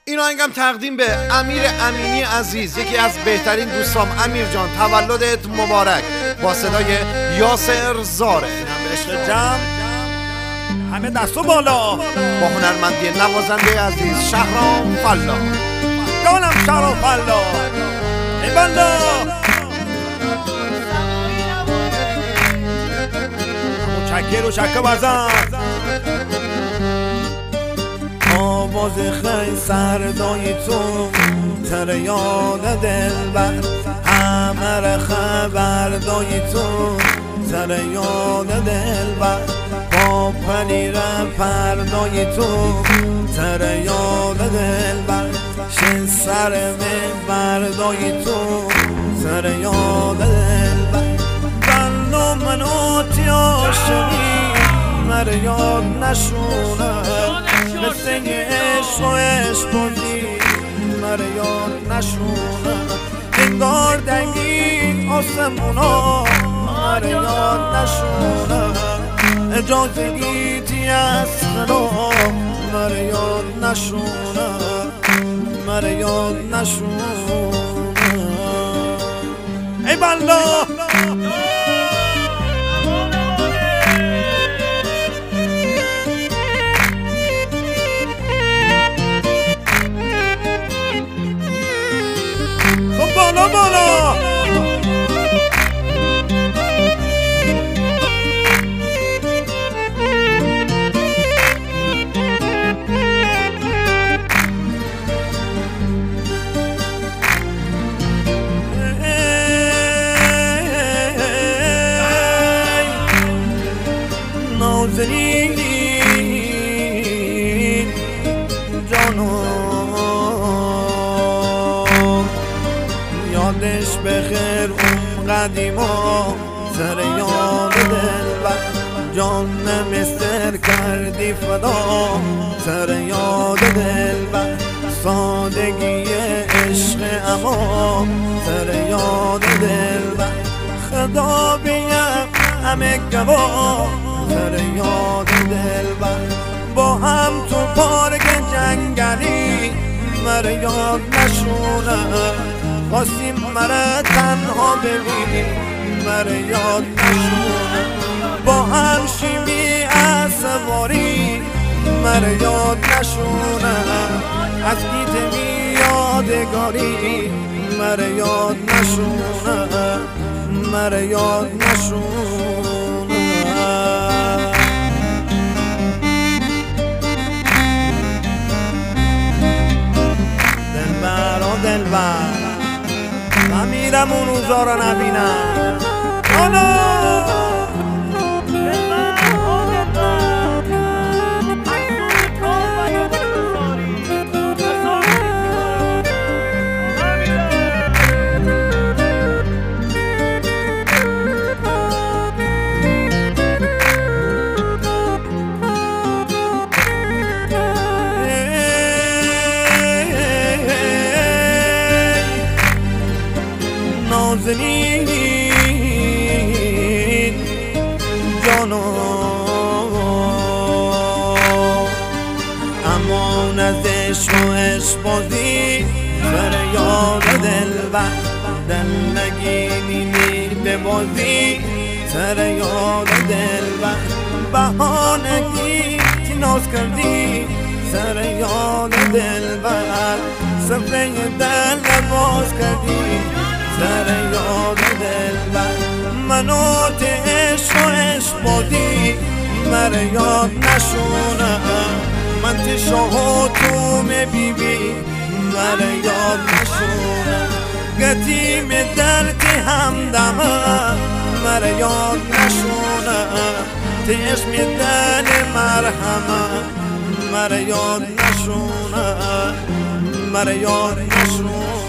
این آهنگم تقدیم به امیر امینی عزیز، یکی از بهترین دوستام. امیر جان تولدت مبارک، با صدای یاسر زاره. به عشق جمع همه دستو بالا، با هنرمندی نوازنده عزیز شهرام فلا. جانم شهرام فلا ای بالا. چکه رو چکه بزن، آواز خیلی سردای تو تر یاد دلبر، همه را خبردای تو تر یاد دلبر، با پنیر پردای تو تر یاد دلبر، شن سر بردای تو تر یاد دلبر، بلو منو تیاشمی مر یاد نشونه، مثل عشق و عشق بودی مر یاد نشونه، انگار دنگی آسمونا مر یاد نشونه، اجازه گیتی از خدا مر یاد نشونه، مر یاد نشونه. ای بالا بالا بالا، نازنین جانو یادش بخیر اون قدیما سر یاد دلبر، جان مستر کردی فدا سر یاد دلبر، سادگی عشق اما سر یاد دلبر، خدا بیم همه گواه سر یاد دلبر، با هم تو پارک جنگلی مر یاد نشونه، خواستیم مره تنها ببینی مر یاد نشونه، با هم شیمی از سواری مر یاد نشونه، از گیت می یادگاری مر یاد نشونه، مر یاد نشونه. دلبر و دلبر من میرم اون روزا رو نبینم. نازنین جانو امان از عشق و عشق بازی سر یاد دلبر، دل نگینی به بازی سر یاد دلبر، بهانگی که ناز کردی سر یاد دلبر، سفره دل باز کردی سر یاد دلبر، منو عشق و عشق بودی مر یاد نشونه، من تشاهو تو میبیبی مر یاد نشونه، گتیم درد همدمه مر یاد نشونه، تشم دل مرحمه مر یاد نشونه، مر یاد نشونه.